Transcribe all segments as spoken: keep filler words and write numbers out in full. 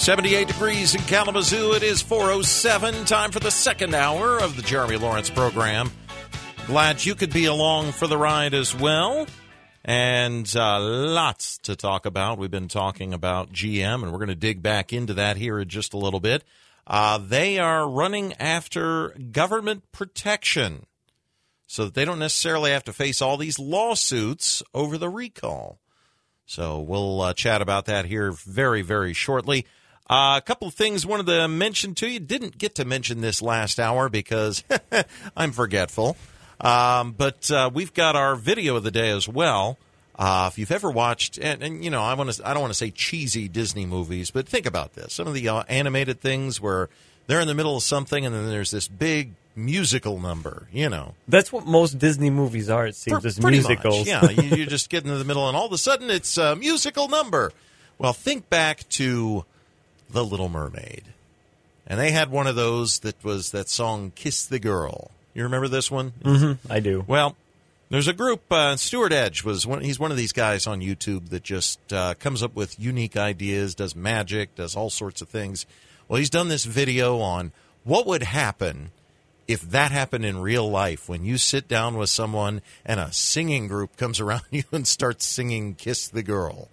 seventy-eight degrees in Kalamazoo. It is four oh seven. Time for the second hour of the Jeremy Lawrence program. Glad you could be along for the ride as well. And uh, lots to talk about. We've been talking about G M, and we're going to dig back into that here in just a little bit. Uh, they are running after government protection so that they don't necessarily have to face all these lawsuits over the recall. So we'll uh, chat about that here very, very shortly. Uh, a couple of things wanted to mention to you. Didn't get to mention this last hour because I'm forgetful. Um, but uh, we've got our video of the day as well. Uh, if you've ever watched, and, and you know, I want to, I don't want to say cheesy Disney movies, but think about this: some of the uh, animated things where they're in the middle of something, and then there's this big musical number. You know, that's what most Disney movies are. It seems, as musicals. Much, yeah, you, you just get into the middle, and all of a sudden it's a musical number. Well, think back to The Little Mermaid, and they had one of those that was that song "Kiss the Girl." You remember this one? Mm-hmm, I do. Well, there's a group, uh, Stuart Edge was one, he's one of these guys on YouTube that just uh, comes up with unique ideas, does magic, does all sorts of things. Well, he's done this video on what would happen if that happened in real life, when you sit down with someone and a singing group comes around you and starts singing Kiss the Girl.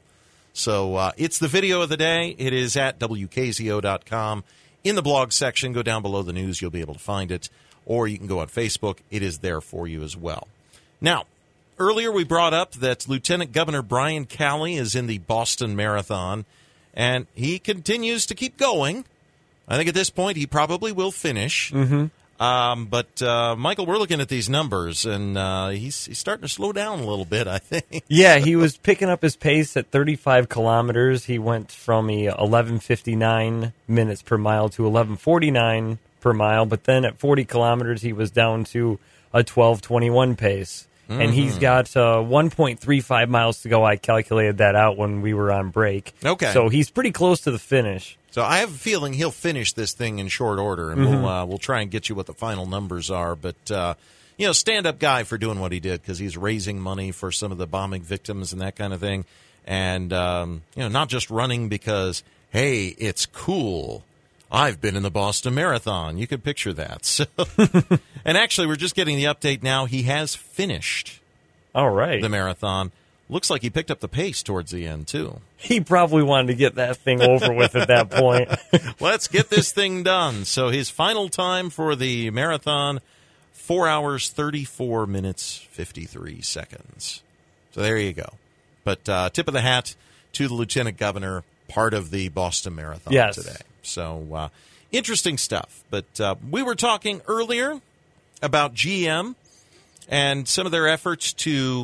So uh, it's the video of the day. It is at W K Z O dot com. In the blog section, go down below the news. You'll be able to find it. Or you can go on Facebook. It is there for you as well. Now, earlier we brought up that Lieutenant Governor Brian Calley is in the Boston Marathon, and he continues to keep going. I think at this point he probably will finish. Mm-hmm. Um, but, uh, Michael, we're looking at these numbers, and uh, he's, he's starting to slow down a little bit, I think. Yeah, he was picking up his pace at thirty-five kilometers. He went from a eleven fifty-nine minutes per mile to eleven forty-nine per mile, but then at forty kilometers, he was down to a twelve twenty-one pace. Mm-hmm. And he's got uh, one point three five miles to go. I calculated that out when we were on break. Okay. So he's pretty close to the finish. So I have a feeling he'll finish this thing in short order, and mm-hmm. we'll uh, we'll try and get you what the final numbers are. But, uh, you know, stand-up guy for doing what he did, because he's raising money for some of the bombing victims and that kind of thing. And, um, you know, not just running because, hey, it's cool. I've been in the Boston Marathon. You could picture that. So, and actually, we're just getting the update now. He has finished All right. the marathon. Looks like he picked up the pace towards the end, too. He probably wanted to get that thing over with at that point. Let's get this thing done. So his final time for the marathon, four hours, thirty-four minutes, fifty-three seconds. So there you go. But uh, tip of the hat to the Lieutenant Governor, part of the Boston Marathon yes. today. So uh, interesting stuff. But uh, we were talking earlier about G M and some of their efforts to,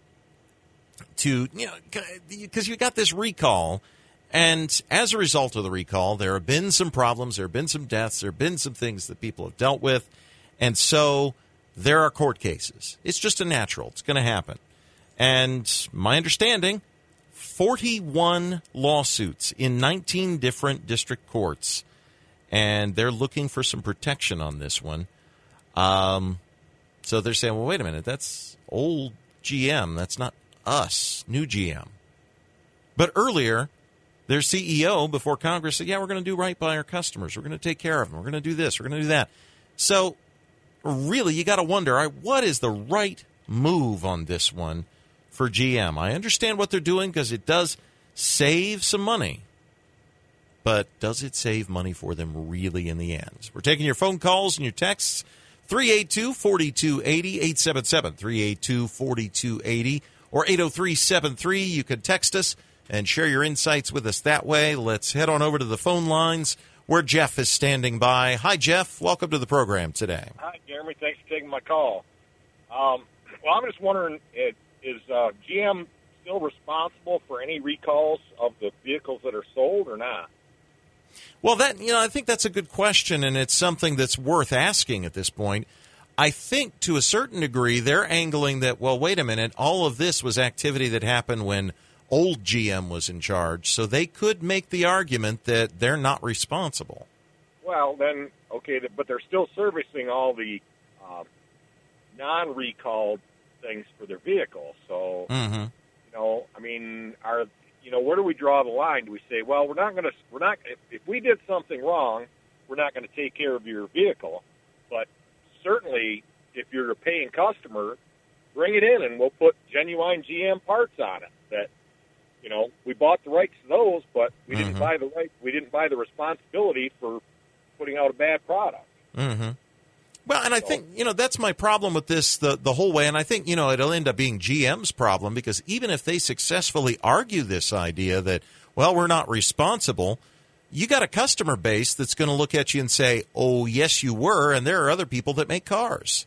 to you know, because you got this recall. And as a result of the recall, there have been some problems. There have been some deaths. There have been some things that people have dealt with. And so there are court cases. It's just a natural. It's going to happen. And my understanding, forty-one lawsuits in nineteen different district courts, and they're looking for some protection on this one. Um, so they're saying, well, wait a minute, that's old G M. That's not us, new G M. But earlier, their C E O before Congress said, yeah, we're going to do right by our customers. We're going to take care of them. We're going to do this. We're going to do that. So really, you got to wonder, all right, what is the right move on this one for G M? I understand what they're doing because it does save some money. But does it save money for them really in the end? We're taking your phone calls and your texts. three eight two, four two eight zero, eight seven seven, three eight two, four two eight zero, or eight oh three seven three. You can text us and share your insights with us that way. Let's head on over to the phone lines where Jeff is standing by. Hi, Jeff. Welcome to the program today. Hi, Jeremy. Thanks for taking my call. Um, well, I'm just wondering, it, is uh, G M still responsible for any recalls of the vehicles that are sold or not? Well, that you know, I think that's a good question, and it's something that's worth asking at this point. I think to a certain degree they're angling that, well, wait a minute, all of this was activity that happened when old G M was in charge, so they could make the argument that they're not responsible. Well, then, okay, but they're still servicing all the uh, non-recalled things for their vehicles. So, mm-hmm. you know, I mean, are you know, where do we draw the line? Do we say, well, we're not going to, we're not, if, if we did something wrong, we're not going to take care of your vehicle. But certainly, if you're a paying customer, bring it in and we'll put genuine G M parts on it. That, you know, we bought the rights to those, but we didn't mm-hmm. buy the right, we didn't buy the responsibility for putting out a bad product. Mm-hmm. Well, and I think, you know, that's my problem with this the, the whole way. And I think, you know, it'll end up being G M's problem, because even if they successfully argue this idea that, well, we're not responsible, you got a customer base that's going to look at you and say, oh, yes, you were, and there are other people that make cars.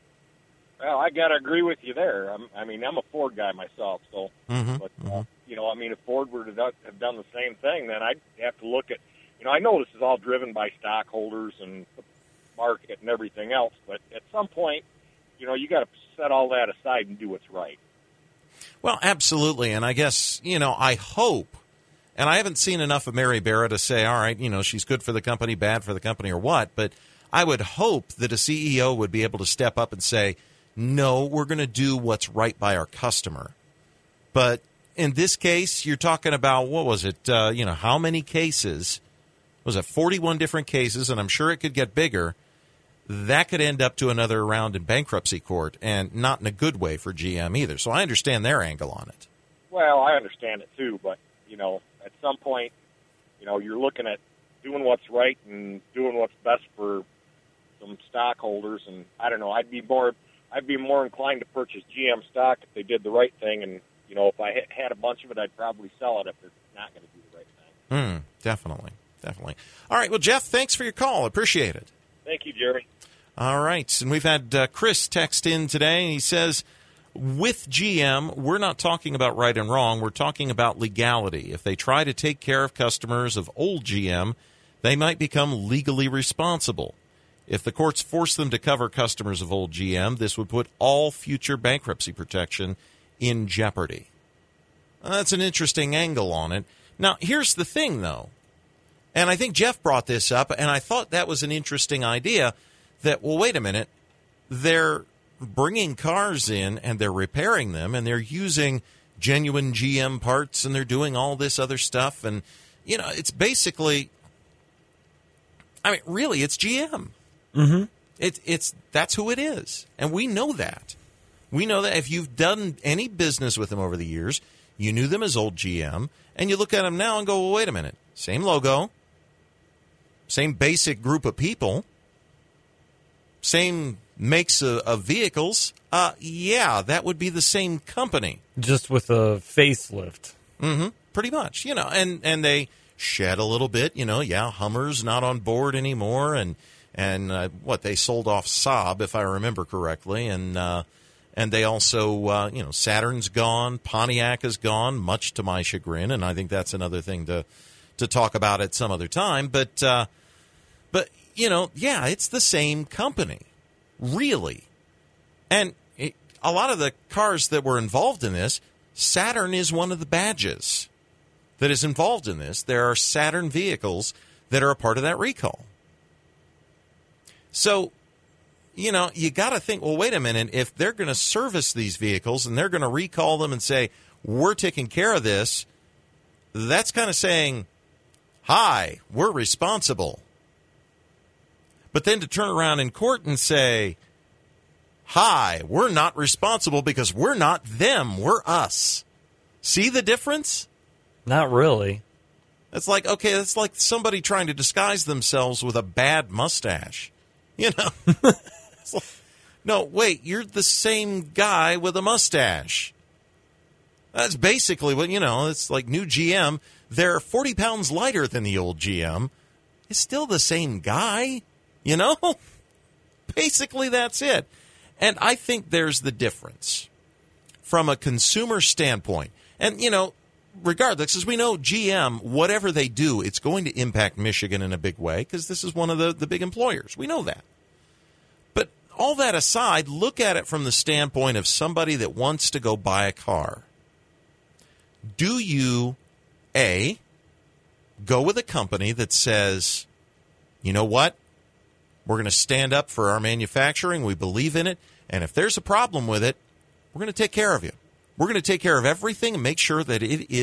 Well, I got to agree with you there. I'm, I mean, I'm a Ford guy myself, so, mm-hmm. but, uh, mm-hmm. you know, I mean, if Ford were to do, have done the same thing, then I'd have to look at, you know, I know this is all driven by stockholders and market and everything else, but at some point, you know, you got to set all that aside and do what's right. Well, absolutely, and I guess, you know, I hope, and I haven't seen enough of Mary Barra to say, all right, you know, she's good for the company, bad for the company, or what, but I would hope that a C E O would be able to step up and say, no, we're going to do what's right by our customer. But in this case, you're talking about, what was it, uh, you know, how many cases? Was it forty-one different cases, and I'm sure it could get bigger. That could end up to another round in bankruptcy court, and not in a good way for G M either. So I understand their angle on it. Well, I understand it too, but, you know, at some point, you know, you're looking at doing what's right and doing what's best for some stockholders, and I don't know, I'd be more I'd be more inclined to purchase G M stock if they did the right thing, and, you know, if I had a bunch of it, I'd probably sell it if they're not going to do the right thing. Mm, definitely. Definitely. All right. Well, Jeff, thanks for your call. Appreciate it. Thank you, Jeremy. All right. And we've had uh, Chris text in today. He says, with G M, we're not talking about right and wrong. We're talking about legality. If they try to take care of customers of old G M, they might become legally responsible. If the courts force them to cover customers of old G M, this would put all future bankruptcy protection in jeopardy. Well, that's an interesting angle on it. Now, here's the thing, though. And I think Jeff brought this up, and I thought that was an interesting idea, that, well, wait a minute, they're bringing cars in and they're repairing them, and they're using genuine G M parts, and they're doing all this other stuff. And, you know, it's basically, I mean, really, it's G M. Mm-hmm. It, it's that's who it is, and we know that. We know that if you've done any business with them over the years, you knew them as old G M, and you look at them now and go, well, wait a minute, same logo, same basic group of people, same makes of, of vehicles. Uh, yeah, that would be the same company. Just with a facelift. Mm-hmm. Pretty much, you know, and, and they shed a little bit, you know, yeah, Hummer's not on board anymore, and, and uh, what, they sold off Saab, if I remember correctly, and uh, and they also, uh, you know, Saturn's gone, Pontiac is gone, much to my chagrin, and I think that's another thing to to talk about at some other time, but, uh, but you know, yeah, it's the same company, really, and it, a lot of the cars that were involved in this, Saturn is one of the badges that is involved in this. There are Saturn vehicles that are a part of that recall. So, you know, you got to think, well, wait a minute, if they're going to service these vehicles and they're going to recall them and say, we're taking care of this, that's kind of saying, hi, we're responsible. But then to turn around in court and say, hi, we're not responsible because we're not them, we're us. See the difference? Not really. It's like, okay, it's like somebody trying to disguise themselves with a bad mustache. You know? It's like, no, wait, you're the same guy with a mustache. That's basically what, you know, it's like new G M. They're forty pounds lighter than the old G M. It's still the same guy, you know? Basically, that's it. And I think there's the difference from a consumer standpoint. And, you know, regardless, as we know, G M, whatever they do, it's going to impact Michigan in a big way because this is one of the, the big employers. We know that. But all that aside, look at it from the standpoint of somebody that wants to go buy a car. Do you, A, go with a company that says, you know what, we're going to stand up for our manufacturing, we believe in it, and if there's a problem with it, we're going to take care of you. We're going to take care of everything and make sure that it is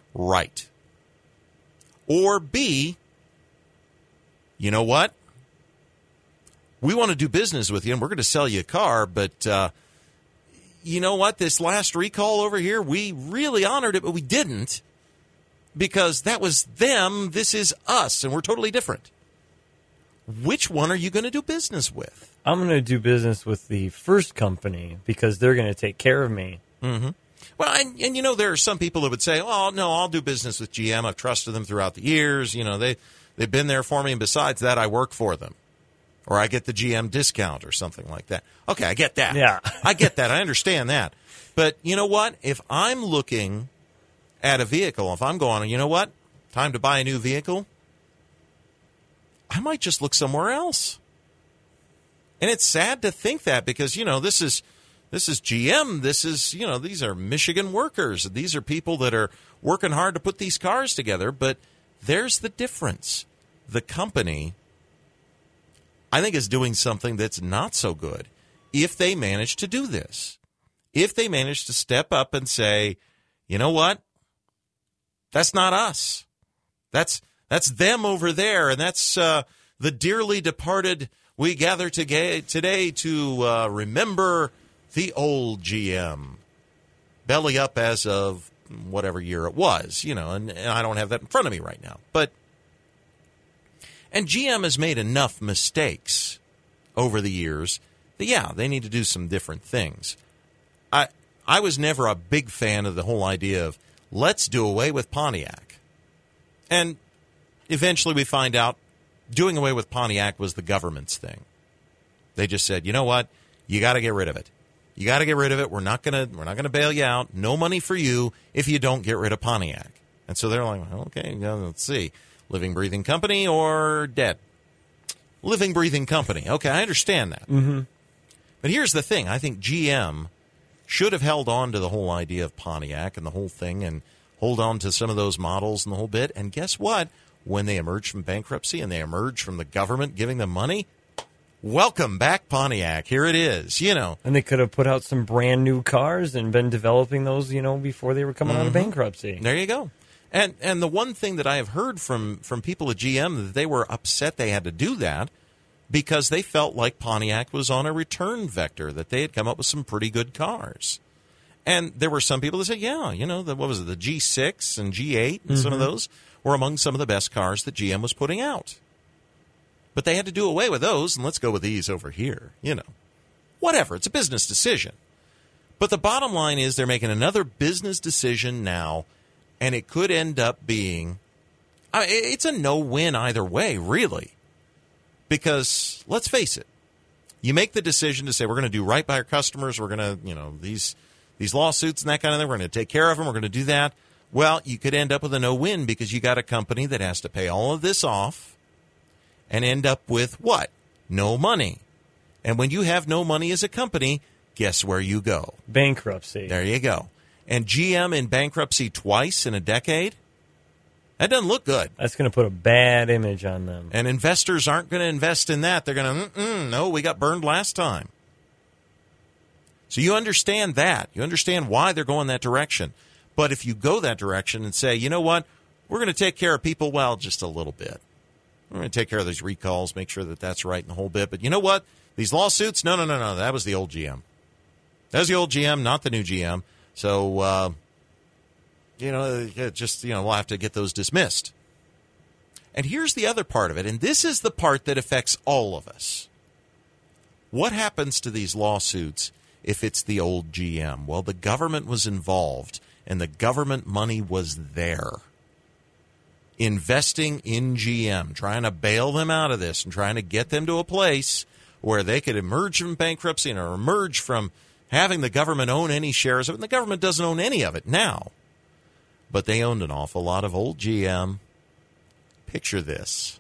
right. Or B, you know what? We want to do business with you, and we're going to sell you a car, but uh, you know what? This last recall over here, we really honored it, but we didn't because that was them. This is us, and we're totally different. Which one are you going to do business with? I'm going to do business with the first company because they're going to take care of me. Mm-hmm. Well, and, and, you know, there are some people that would say, oh, no, I'll do business with G M. I've trusted them throughout the years. You know, they, they've been there for me, and besides that, I work for them. Or I get the G M discount or something like that. Okay, I get that. Yeah. I get that. I understand that. But you know what? If I'm looking at a vehicle, if I'm going, you know what? Time to buy a new vehicle, I might just look somewhere else. And it's sad to think that because, you know, this is this is G M. This is, you know, these are Michigan workers. These are people that are working hard to put these cars together. But there's the difference. The company, I think, is doing something that's not so good if they manage to do this. If they manage to step up and say, you know what? That's not us. That's that's them over there, and that's uh, the dearly departed. We gather today, today to uh, remember the old G M. Belly up as of whatever year it was, you know, and, and I don't have that in front of me right now. But and G M has made enough mistakes over the years that, yeah, they need to do some different things. I I was never a big fan of the whole idea of let's do away with Pontiac. And eventually we find out doing away with Pontiac was the government's thing. They just said, you know what? You got to get rid of it. You got to get rid of it. We're not going to we're not going to bail you out. No money for you if you don't get rid of Pontiac. And so they're like, well, okay, let's see. Living, breathing company or dead? Living, breathing company. Okay, I understand that. Mm-hmm. But here's the thing. I think G M should have held on to the whole idea of Pontiac and the whole thing and hold on to some of those models and the whole bit. And guess what? When they emerge from bankruptcy and they emerge from the government giving them money, welcome back, Pontiac. Here it is, you know. And they could have put out some brand new cars and been developing those, you know, before they were coming Mm-hmm. out of bankruptcy. There you go. And and the one thing that I have heard from, from people at G M, that they were upset they had to do that because they felt like Pontiac was on a return vector, that they had come up with some pretty good cars. And there were some people that said, yeah, you know, the, what was it, the G six and G eight and mm-hmm. some of those were among some of the best cars that G M was putting out. But they had to do away with those, and let's go with these over here, you know. Whatever, it's a business decision. But the bottom line is they're making another business decision now, and it could end up being, I mean, it's a no-win either way, really. Because, let's face it, you make the decision to say, we're going to do right by our customers, we're going to, you know, these these lawsuits and that kind of thing, we're going to take care of them, we're going to do that. Well, you could end up with a no-win because you got a company that has to pay all of this off and end up with what? No money. And when you have no money as a company, guess where you go? Bankruptcy. There you go. And G M in bankruptcy twice in a decade? That doesn't look good. That's going to put a bad image on them. And investors aren't going to invest in that. They're going to, mm-mm, no, we got burned last time. So you understand that. You understand why they're going that direction. But if you go that direction and say, you know what, we're going to take care of people, well, just a little bit. We're going to take care of these recalls, make sure that that's right in the whole bit. But you know what? These lawsuits, no, no, no, no. That was the old G M. That was the old G M, not the new G M. So, uh, you know, just, you know, we'll have to get those dismissed. And here's the other part of it, and this is the part that affects all of us. What happens to these lawsuits if it's the old G M? Well, the government was involved, and the government money was there. Investing in G M, trying to bail them out of this and trying to get them to a place where they could emerge from bankruptcy and or emerge from having the government own any shares of it. And the government doesn't own any of it now. But they owned an awful lot of old G M. Picture this.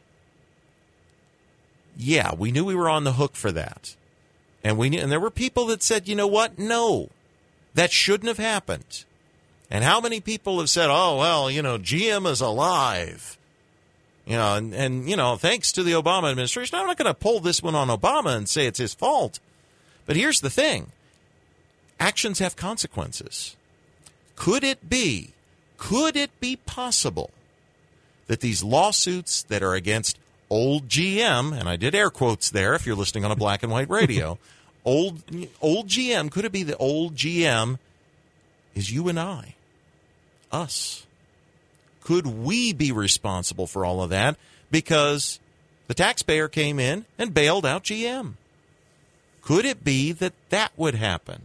Yeah, we knew we were on the hook for that. And we knew, and there were people that said, you know what? No, that shouldn't have happened. And how many people have said, oh, well, you know, G M is alive. You know, and, and, you know, thanks to the Obama administration, I'm not going to pull this one on Obama and say it's his fault. But here's the thing. Actions have consequences. Could it be, Could it be possible that these lawsuits that are against old G M, and I did air quotes there if you're listening on a black and white radio, old old G M, could it be that old G M is you and I, us? Could we be responsible for all of that because the taxpayer came in and bailed out G M? Could it be that that would happen?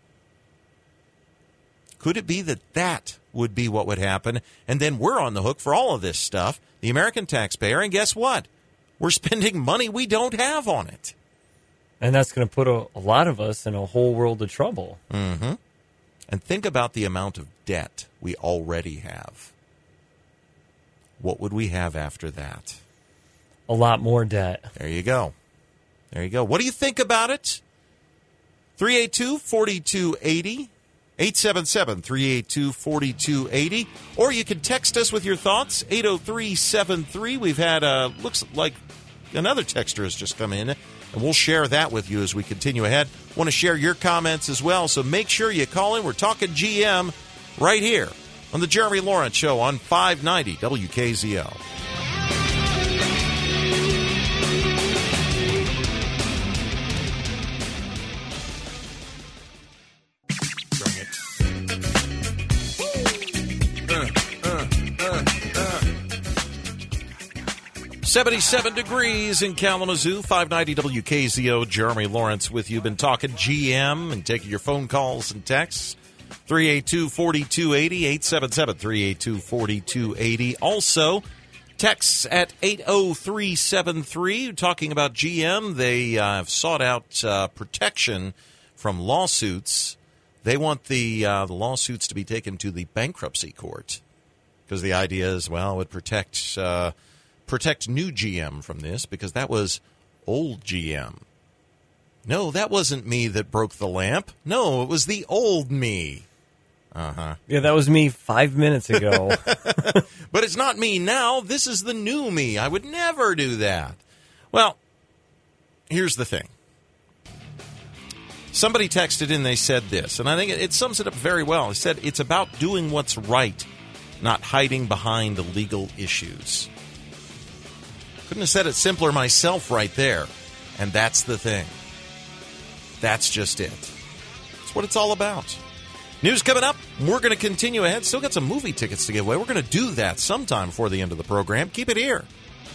Could it be that that would be what would happen, and then we're on the hook for all of this stuff, the American taxpayer, and guess what? We're spending money we don't have on it. And that's going to put a, a lot of us in a whole world of trouble. Mm-hmm. And think about the amount of debt we already have. What would we have after that? A lot more debt. There you go. There you go. What do you think about it? three eight two, four two eight zero. eight seven seven, three eight two, four two eight zero. Or you can text us with your thoughts, eight oh three seven three. We've had, uh, looks like another texter has just come in, and we'll share that with you as we continue ahead. Want to share your comments as well, so make sure you call in. We're talking G M right here on the Jeremy Lawrence Show on five ninety W K Z O. seventy-seven degrees in Kalamazoo, five ninety W K Z O. Jeremy Lawrence with you. Been talking G M and taking your phone calls and texts. three eight two, four two eight zero, eight seven seven, three eight two, four two eight zero. Also, texts at eight oh three seven three. Talking about G M, they uh, have sought out uh, protection from lawsuits. They want the, uh, the lawsuits to be taken to the bankruptcy court because the idea is, well, it would protect... Uh, protect new G M from this because that was old G M. No, that wasn't me that broke the lamp. No, it was the old me. Uh-huh. Yeah, that was me five minutes ago. But it's not me now. This is the new me. I would never do that. Well, here's the thing. Somebody texted in, they said this, and I think it sums it up very well. It said, it's about doing what's right, not hiding behind legal issues. Couldn't have said it simpler myself right there. And that's the thing. That's just it. That's what it's all about. News coming up. We're going to continue ahead. Still got some movie tickets to give away. We're going to do that sometime before the end of the program. Keep it here.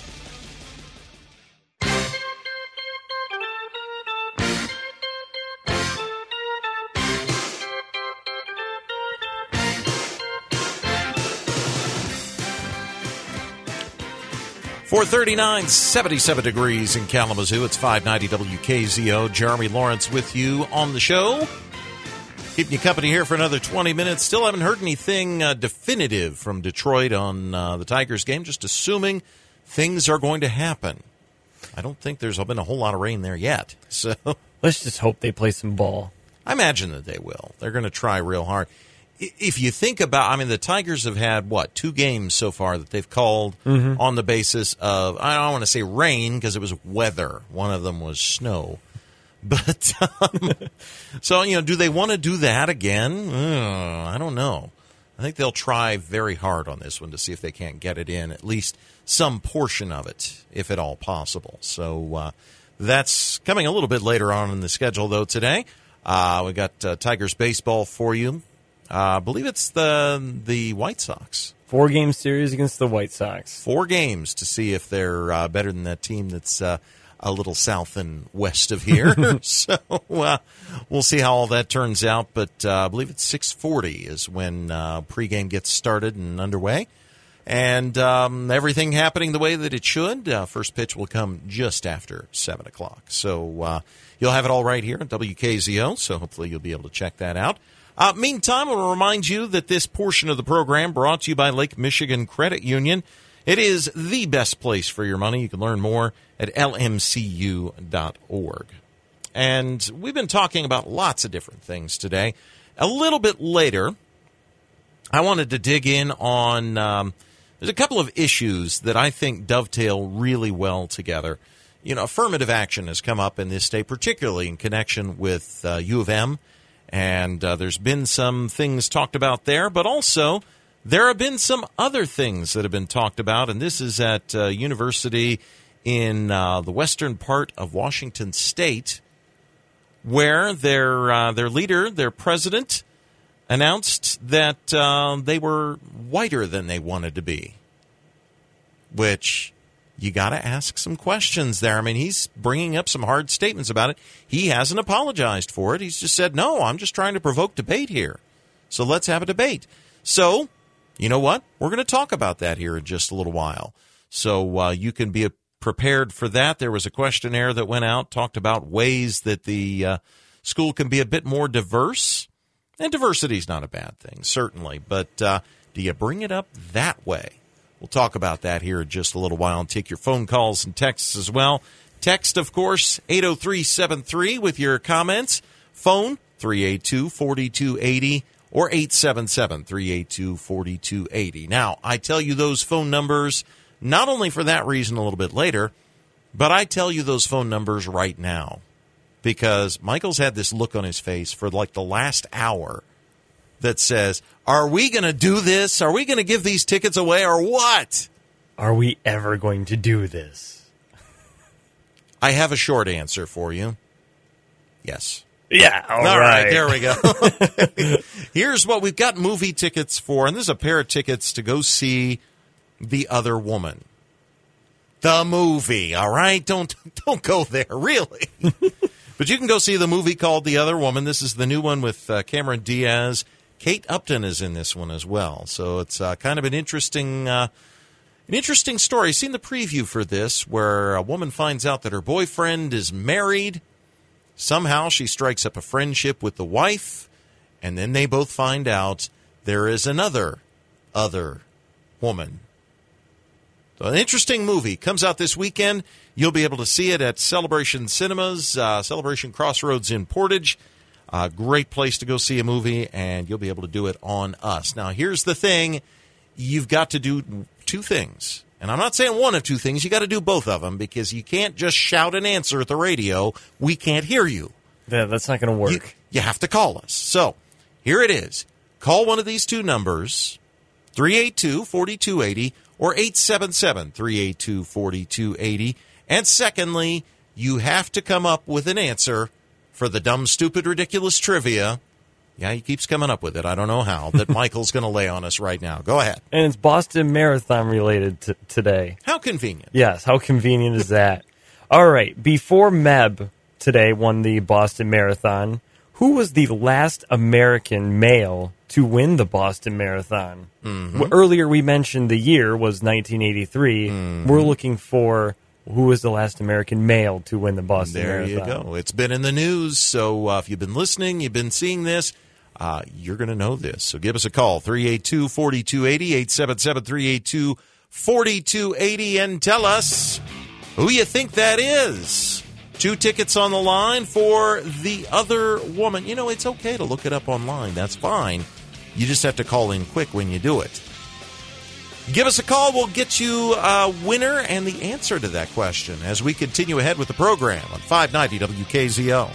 four thirty-nine, seventy-seven degrees in Kalamazoo. It's five ninety W K Z O. Jeremy Lawrence with you on the show. Keeping you company here for another twenty minutes. Still haven't heard anything uh, definitive from Detroit on uh, the Tigers game. Just assuming things are going to happen. I don't think there's been a whole lot of rain there yet. So let's just hope they play some ball. I imagine that they will. They're going to try real hard. If you think about, I mean, the Tigers have had, what, two games so far that they've called mm-hmm. on the basis of, I don't want to say rain because it was weather. One of them was snow. But, um, so, you know, do they want to do that again? Uh, I don't know. I think they'll try very hard on this one to see if they can't get it in, at least some portion of it, if at all possible. So uh, that's coming a little bit later on in the schedule, though, today. Uh, we got uh, Tigers baseball for you. Uh, I believe it's the the White Sox. Four-game series against the White Sox. Four games to see if they're uh, better than that team that's uh, a little south and west of here. so uh, we'll see how all that turns out. But uh, I believe it's six forty is when uh, pregame gets started and underway. And um, everything happening the way that it should. Uh, first pitch will come just after seven o'clock. So uh, you'll have it all right here at W K Z O, so hopefully you'll be able to check that out. Uh, meantime, I want to remind you that this portion of the program brought to you by Lake Michigan Credit Union. It is the best place for your money. You can learn more at L M C U dot org. And we've been talking about lots of different things today. A little bit later, I wanted to dig in on, um, there's a couple of issues that I think dovetail really well together. You know, affirmative action has come up in this state, particularly in connection with uh, U of M. And uh, there's been some things talked about there, but also there have been some other things that have been talked about, and this is at uh, university in uh, the western part of Washington State, where their uh, their leader, their president, announced that uh, they were whiter than they wanted to be, which you got to ask some questions there. I mean, he's bringing up some hard statements about it. He hasn't apologized for it. He's just said, no, I'm just trying to provoke debate here. So let's have a debate. So, you know what? We're going to talk about that here in just a little while. So uh, you can be prepared for that. There was a questionnaire that went out, talked about ways that the uh, school can be a bit more diverse. And diversity is not a bad thing, certainly. But uh, do you bring it up that way? We'll talk about that here in just a little while and take your phone calls and texts as well. Text, of course, eight oh three seven three with your comments. Phone, three eight two, four two eight zero or eight seven seven, three eight two, four two eight zero. Now, I tell you those phone numbers not only for that reason a little bit later, but I tell you those phone numbers right now because Michael's had this look on his face for like the last hour that says, are we going to do this? Are we going to give these tickets away or what? Are we ever going to do this? I have a short answer for you. Yes. Yeah, all, all right. right. There we go. Here's what we've got movie tickets for, and this is a pair of tickets to go see The Other Woman. The movie, all right? Don't don't go there, really. But you can go see the movie called The Other Woman. This is the new one with uh, Cameron Diaz. Kate Upton is in this one as well. So it's uh, kind of an interesting uh, an interesting story. Seen the preview for this where a woman finds out that her boyfriend is married. Somehow she strikes up a friendship with the wife, and then they both find out there is another other woman. So an interesting movie. Comes out this weekend. You'll be able to see it at Celebration Cinemas, uh, Celebration Crossroads in Portage. Uh, great place to go see a movie, and you'll be able to do it on us. Now, here's the thing. You've got to do two things. And I'm not saying one of two things. You got to do both of them because you can't just shout an answer at the radio. We can't hear you. Yeah, that's not going to work. You, you have to call us. So here it is. Call one of these two numbers, three eight two, four two eight zero or eight seven seven, three eight two, four two eight zero. And secondly, you have to come up with an answer for the dumb, stupid, ridiculous trivia. Yeah, he keeps coming up with it. I don't know how. That Michael's going to lay on us right now. Go ahead. And it's Boston Marathon related t- today. How convenient. Yes, how convenient is that? All right, before Meb today won the Boston Marathon, who was the last American male to win the Boston Marathon? Mm-hmm. Well, earlier we mentioned the year was nineteen eighty-three. Mm-hmm. We're looking for who was the last American male to win the Boston there Marathon. There you go. It's been in the news, so uh, if you've been listening, you've been seeing this, uh, you're going to know this. So give us a call, three eight two, four two eight zero, eight seven seven, three eight two, four two eight zero, and tell us who you think that is. Two tickets on the line for The Other Woman. You know, it's okay to look it up online. That's fine. You just have to call in quick when you do it. Give us a call. We'll get you a winner and the answer to that question as we continue ahead with the program on five ninety W K Z O.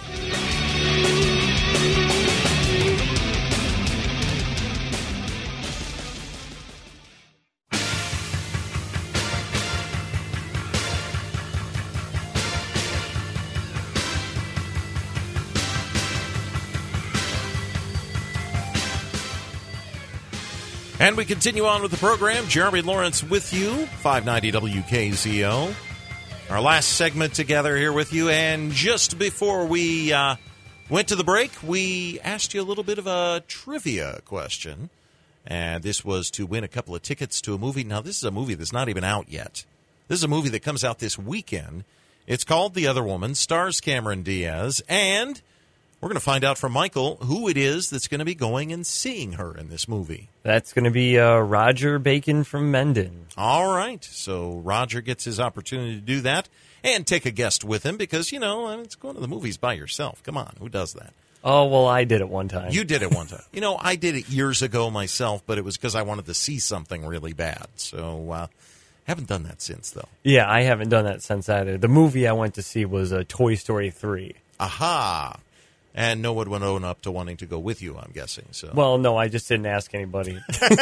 And we continue on with the program. Jeremy Lawrence with you, five ninety W K Z O. Our last segment together here with you. And just before we uh, went to the break, we asked you a little bit of a trivia question. And this was to win a couple of tickets to a movie. Now, this is a movie that's not even out yet. This is a movie that comes out this weekend. It's called The Other Woman, stars Cameron Diaz, and we're going to find out from Michael who it is that's going to be going and seeing her in this movie. That's going to be uh, Roger Bacon from Mendon. All right. So Roger gets his opportunity to do that and take a guest with him because, you know, I mean, it's going to the movies by yourself. Come on. Who does that? Oh, well, I did it one time. You did it one time. You know, I did it years ago myself, but it was because I wanted to see something really bad. So uh haven't done that since, though. Yeah, I haven't done that since either. The movie I went to see was uh, Toy Story three. Aha. And no one would own up to wanting to go with you, I'm guessing. So, Well, no, I just didn't ask anybody.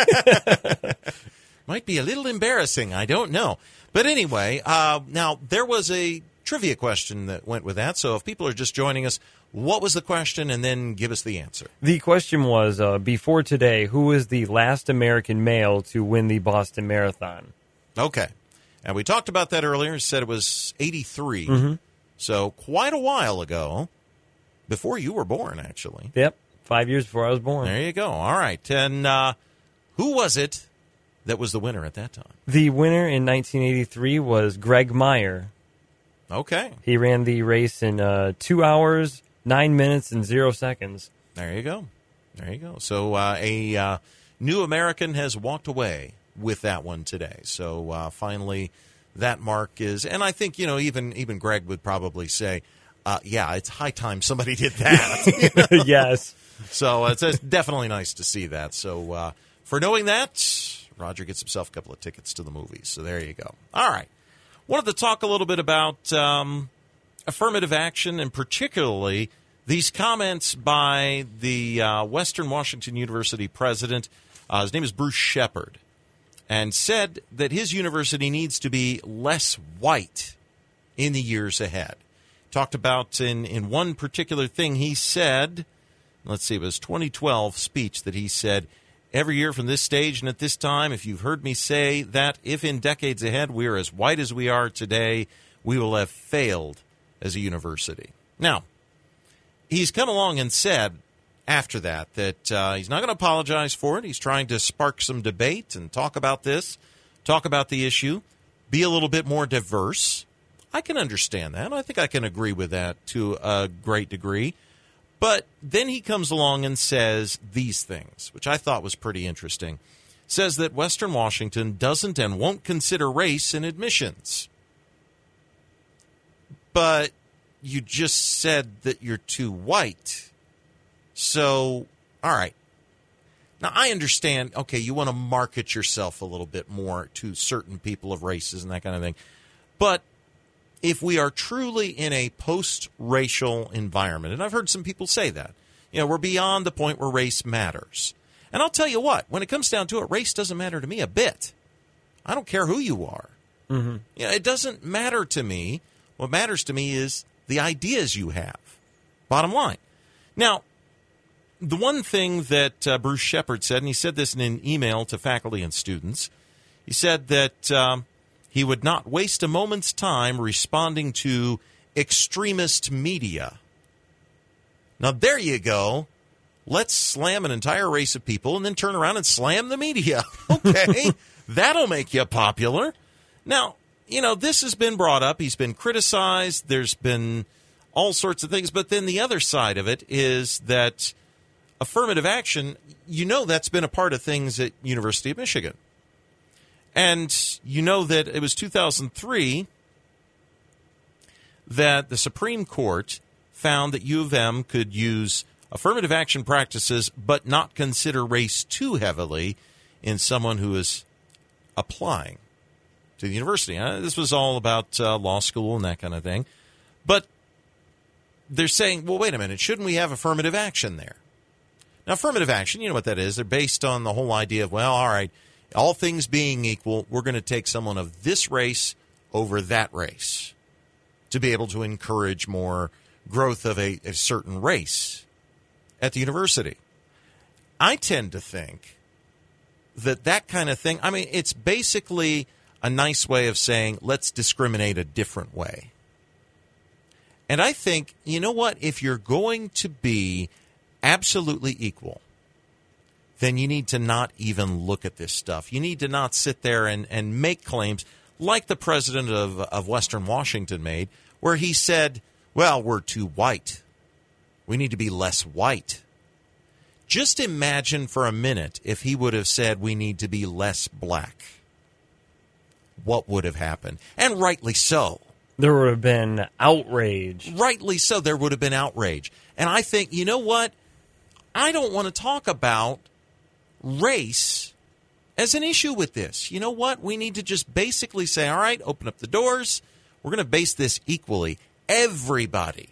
might be a little embarrassing. I don't know. But anyway, uh, now there was a trivia question that went with that. So if people are just joining us, what was the question? And then give us the answer. The question was, uh, before today, who was the last American male to win the Boston Marathon? Okay. And we talked about that earlier. Said it was eighty-three. Mm-hmm. So quite a while ago. Before you were born, actually. Yep, five years before I was born. There you go. All right. And uh, who was it that was the winner at that time? The winner in nineteen eighty-three was Greg Meyer. Okay. He ran the race in uh, two hours, nine minutes, and zero seconds. There you go. There you go. So uh, a uh, new American has walked away with that one today. So uh, finally, that mark is, and I think, you know, even even Greg would probably say, Uh, yeah, it's high time somebody did that. You know? Yes. So uh, it's, it's definitely nice to see that. So uh, for knowing that, Roger gets himself a couple of tickets to the movies. So there you go. All right. Wanted to talk a little bit about um, affirmative action, and particularly these comments by the uh, Western Washington University president. Uh, his name is Bruce Shepard, and said that his university needs to be less white in the years ahead. Talked about in, in one particular thing he said, let's see, it was twenty twelve speech that he said, every year from this stage and at this time, if you've heard me say that if in decades ahead we are as white as we are today, we will have failed as a university. Now, he's come along and said after that that uh, he's not going to apologize for it. He's trying to spark some debate and talk about this, talk about the issue, be a little bit more diverse. I can understand that. I think I can agree with that to a great degree. But then he comes along and says these things, which I thought was pretty interesting. Says that Western Washington doesn't and won't consider race in admissions. But you just said that you're too white. So, all right. Now, I understand, okay, you want to market yourself a little bit more to certain people of races and that kind of thing. But if we are truly in a post-racial environment, and I've heard some people say that, you know, we're beyond the point where race matters. And I'll tell you what, when it comes down to it, race doesn't matter to me a bit. I don't care who you are. Mm-hmm. You know, it doesn't matter to me. What matters to me is the ideas you have. Bottom line. Now, the one thing that uh, Bruce Shepard said, and he said this in an email to faculty and students, he said that Um, he would not waste a moment's time responding to extremist media. Now, there you go. Let's slam an entire race of people and then turn around and slam the media. Okay, that'll make you popular. Now, you know, this has been brought up. He's been criticized. There's been all sorts of things. But then the other side of it is that affirmative action, you know, that's been a part of things at University of Michigan. And you know that it was two thousand three that the Supreme Court found that U of M could use affirmative action practices but not consider race too heavily in someone who is applying to the university. Uh, this was all about uh, law school and that kind of thing. But they're saying, well, wait a minute, shouldn't we have affirmative action there? Now, affirmative action, you know what that is. They're based on the whole idea of, well, all right, all things being equal, we're going to take someone of this race over that race to be able to encourage more growth of a, a certain race at the university. I tend to think that that kind of thing, I mean, it's basically a nice way of saying, let's discriminate a different way. And I think, you know what, if you're going to be absolutely equal, then you need to not even look at this stuff. You need to not sit there and, and make claims like the president of, of Western Washington made, where he said, well, we're too white. We need to be less white. Just imagine for a minute if he would have said we need to be less black. What would have happened? And rightly so. There would have been outrage. Rightly so. There would have been outrage. And I think, you know what? I don't want to talk about race as an issue with this. You know what? We need to just basically say, all right, open up the doors. We're going to base this equally. Everybody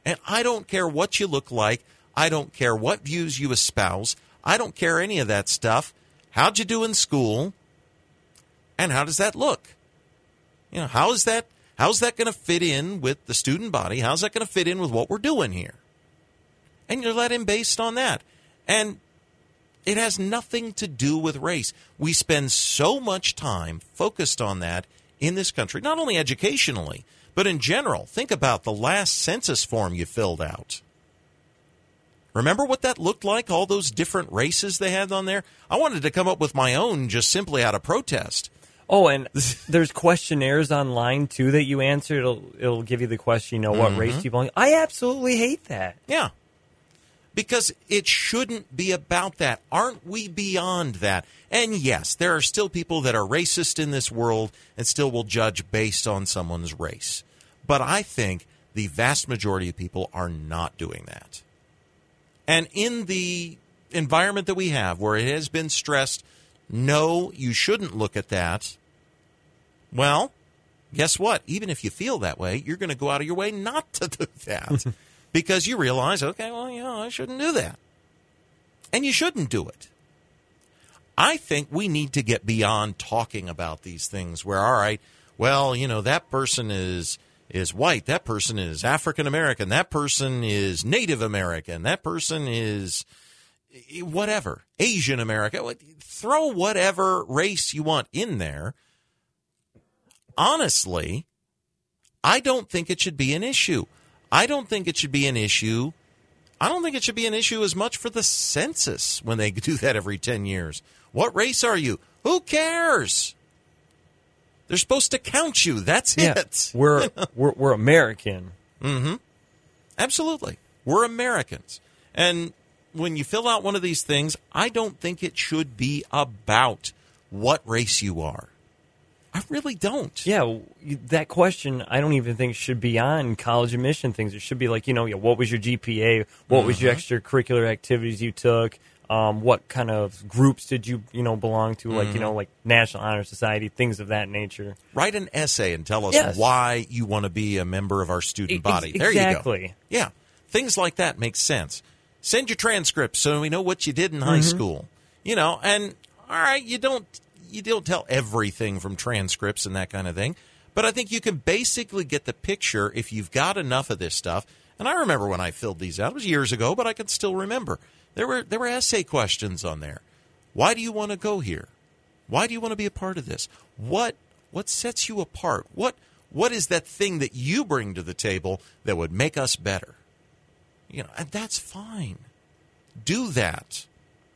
And I don't care what you look like. I don't care what views you espouse. I don't care any of that stuff. How'd you do in school? And how does that look? You know, how is that, how's that going to fit in with the student body? How's that going to fit in with what we're doing here? And you're let in based on that. And it has nothing to do with race. We spend so much time focused on that in this country, not only educationally, but in general. Think about the last census form you filled out. Remember what that looked like, all those different races they had on there? I wanted to come up with my own just simply out of protest. Oh, and there's questionnaires online, too, that you answer. It'll, it'll give you the question, you know, what mm-hmm. race do you belong to? I absolutely hate that. Yeah. Because it shouldn't be about that. Aren't we beyond that? And yes, there are still people that are racist in this world and still will judge based on someone's race. But I think the vast majority of people are not doing that. And in the environment that we have, where it has been stressed, no, you shouldn't look at that. Well, guess what? Even if you feel that way, you're going to go out of your way not to do that. Because you realize, okay, well, you know, I shouldn't do that. And you shouldn't do it. I think we need to get beyond talking about these things where, all right, well, you know, that person is is white, that person is African American, that person is Native American, that person is whatever, Asian American. Throw whatever race you want in there. Honestly, I don't think it should be an issue. I don't think it should be an issue. I don't think it should be an issue as much for the census when they do that every ten years. What race are you? Who cares? They're supposed to count you. That's yeah, it. We're, you know? we're we're American. Mm-hmm. Absolutely. We're Americans. And when you fill out one of these things, I don't think it should be about what race you are. I really don't. Yeah, that question I don't even think should be on college admission things. It should be like, you know, what was your G P A? What mm-hmm. was your extracurricular activities you took? Um, what kind of groups did you, you know, belong to? Mm-hmm. Like, you know, like National Honor Society, things of that nature. Write an essay and tell us yes. why you want to be a member of our student body. E- there exactly. you go. Yeah, things like that make sense. Send your transcripts so we know what you did in high mm-hmm. school. You know, and all right, you don't. You don't tell everything from transcripts and that kind of thing, but I think you can basically get the picture if you've got enough of this stuff. And I remember when I filled these out. It was years ago, but I can still remember. There were there were essay questions on there. Why do you want to go here? Why do you want to be a part of this? What what sets you apart? What what is that thing that you bring to the table that would make us better? You know, and that's fine. Do that.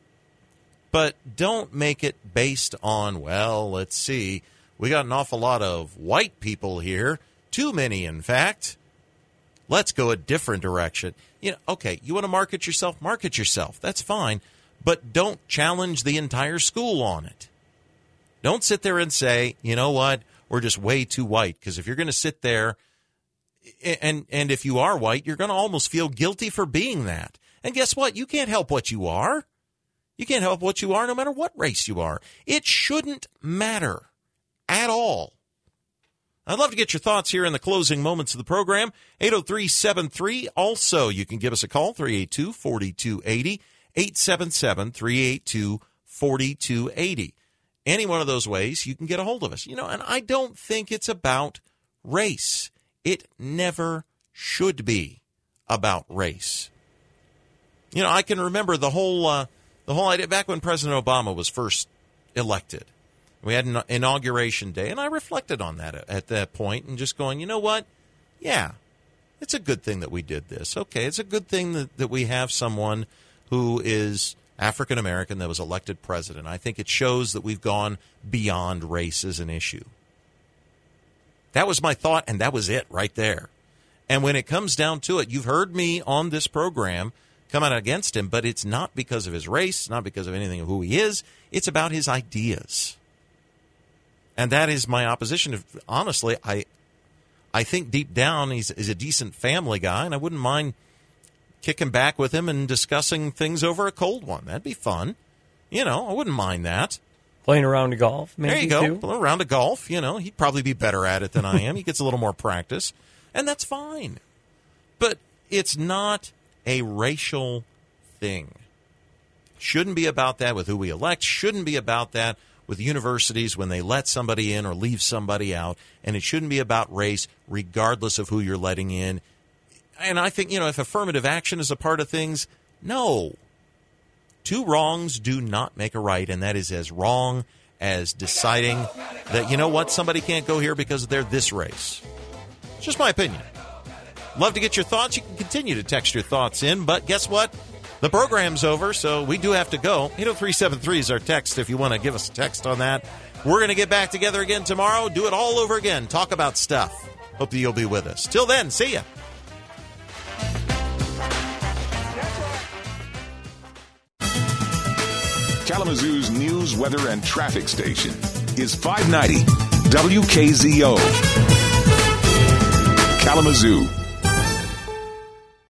But don't make it based on, well, let's see, we got an awful lot of white people here, too many, in fact. Let's go a different direction. You know, okay, you want to market yourself, market yourself. That's fine. But don't challenge the entire school on it. Don't sit there and say, you know what, we're just way too white. Because if you're going to sit there, and, and if you are white, you're going to almost feel guilty for being that. And guess what? You can't help what you are. You can't help what you are no matter what race you are. It shouldn't matter at all. I'd love to get your thoughts here in the closing moments of the program. eight oh three seven three. Also, you can give us a call, three eight two, four two eight zero, eight seven seven, three eight two, four two eight zero. Any one of those ways, you can get a hold of us. You know, and I don't think it's about race. It never should be about race. You know, I can remember the whole... Uh, The whole idea, back when President Obama was first elected, we had an inauguration day, and I reflected on that at that point and just going, you know what? Yeah, it's a good thing that we did this. Okay, it's a good thing that, that we have someone who is African American that was elected president. I think it shows that we've gone beyond race as an issue. That was my thought, and that was it right there. And when it comes down to it, you've heard me on this program come out against him, but it's not because of his race, not because of anything of who he is. It's about his ideas. And that is my opposition. Honestly, I I think deep down he's, he's a decent family guy, and I wouldn't mind kicking back with him and discussing things over a cold one. That'd be fun. You know, I wouldn't mind that. Playing around a golf, maybe, there you go. Too. Play around a golf, you know. He'd probably be better at it than I am. He gets a little more practice, and that's fine. But it's not a racial thing. Shouldn't be about that with who we elect. Shouldn't be about that with universities when they let somebody in or leave somebody out. And it shouldn't be about race regardless of who you're letting in. And I think, you know, if affirmative action is a part of things, no. Two wrongs do not make a right, and that is as wrong as deciding that, you know what, somebody can't go here because they're this race. It's just my opinion. Love to get your thoughts. You can continue to text your thoughts in, but guess what? The program's over, so we do have to go. eight oh three seven three is our text if you want to give us a text on that. We're going to get back together again tomorrow, do it all over again, talk about stuff. Hope that you'll be with us. Till then, see ya. Kalamazoo's news, weather, and traffic station is five ninety W K Z O. Kalamazoo.